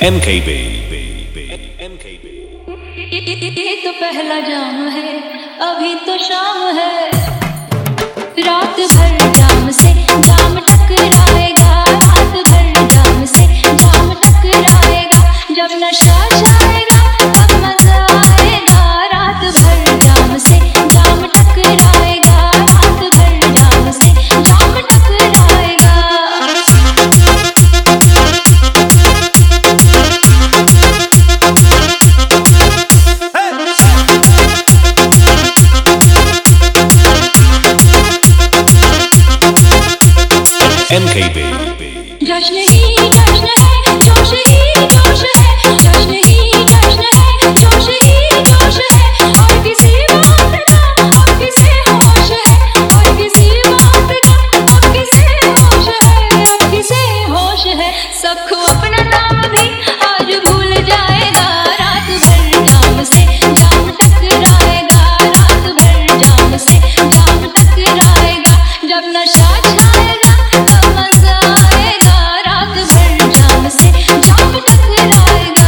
MKB ये तो पहला जाम है, अभी तो शाम है। रात भर जाम से जाम टकराएगा, रात भर जाम से जाम टकराएगा। जब नशा छाएगा तब मजा आएगा। रात भर जाम से जाम टकराएगा, रात भर जाम से जाम टकराएगा। MKB जश्न ही जश्न है, जोश ही जोश है। जश्न ही जश्न है, जोश ही जोश है। और किसी बात का अब किसे होश है, और किसी बात का अब किसे होश है, अब किसे होश है। सबको अपना नाम भी आज भूल जाएगा। रात भर जाम से जाम टकराएगा, रात भर जाम से जाम टकराएगा। जब नशा छाएगा तब मजा आएगा। रात भर जाम से जाम टकराएगा।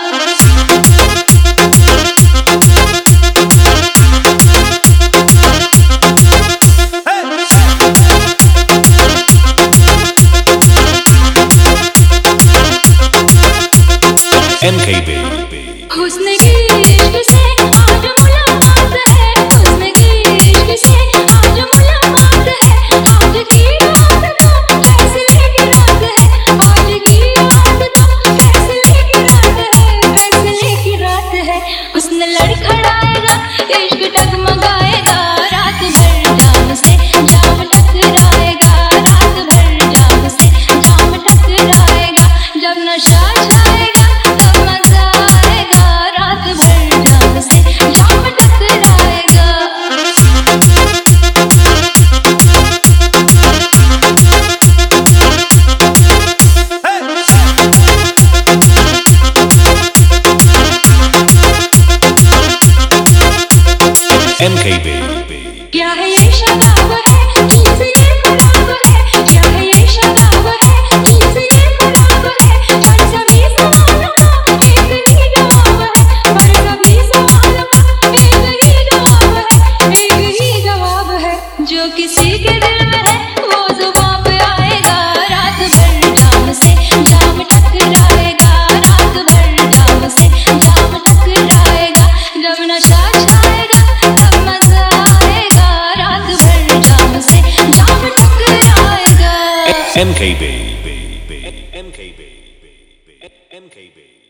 MKB हुस्न की इश्क से आज मुलाकात है, हुस्न की इश्क से आज मुलाकात है। आज की रात तो फैसले की रात है, आज की रात तो फैसले की रात है, फैसले की रात है। हुस्न लड़खड़ाएगा, इश्क डगमगाएगा। रात भर जाम से जाम टकराएगा, रात भर जाम से जाम टकराएगा। जब नशा छाएगा तब मजा आएगा। रात भर जाम से जाम टकराएगा। MKB क्या है ये शराब है, चीज़ ये खराब है। क्या है ये शराब है, चीज़ ये खराब है। हर सभी सवाल का एक ही जवाब है, हर सभी सवाल का एक ही जवाब है, एक ही जवाब है। जो किसी के दिल में है वो जुबां पे आएगा। रात भर जाम से जाम टकराएगा, रात भर जाम से जाम टकराएगा। जब नशा छाएगा तब मजा आएगा। रात भर जाम से जाम टकराएगा। MKB